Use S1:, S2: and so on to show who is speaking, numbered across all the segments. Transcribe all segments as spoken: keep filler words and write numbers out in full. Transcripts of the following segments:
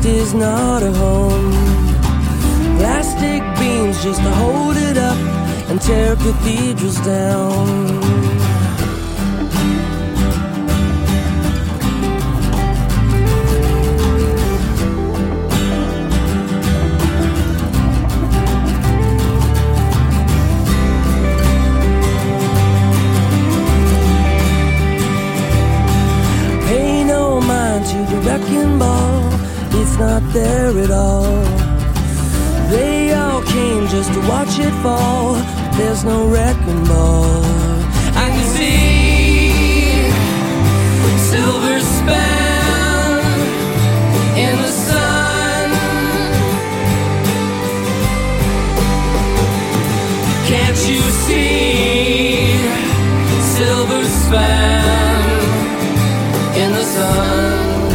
S1: it is not a home. Plastic beams just to hold it up and tear cathedrals down. Wrecking ball, it's not there at all. They all came just to watch it fall. There's no wrecking ball. I can see silver span in the sun. Can't you see silver span in the sun?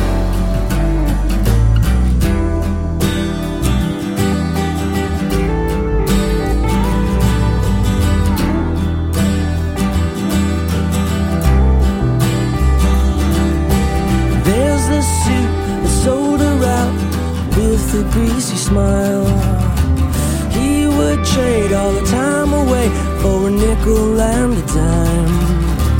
S1: With a greasy smile, he would trade all the time away for a nickel and a dime.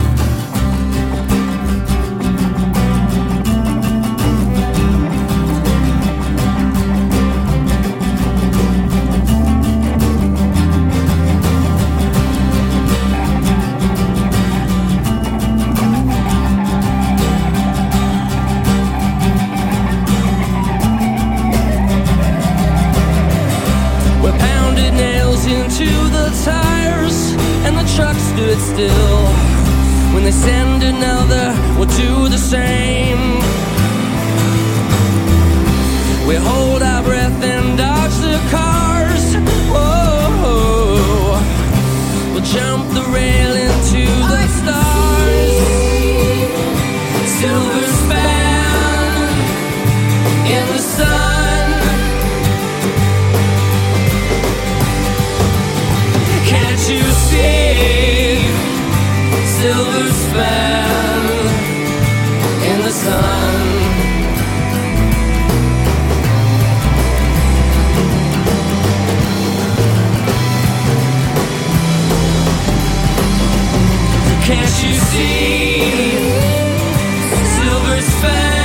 S1: Into the tires and the truck stood still. When they send another, we'll do the same. We hold our breath and dodge the cars. Whoa, we'll jump the rail into the stars. Silver span in the sun. You see silver span in the sun. Can't you see silver span?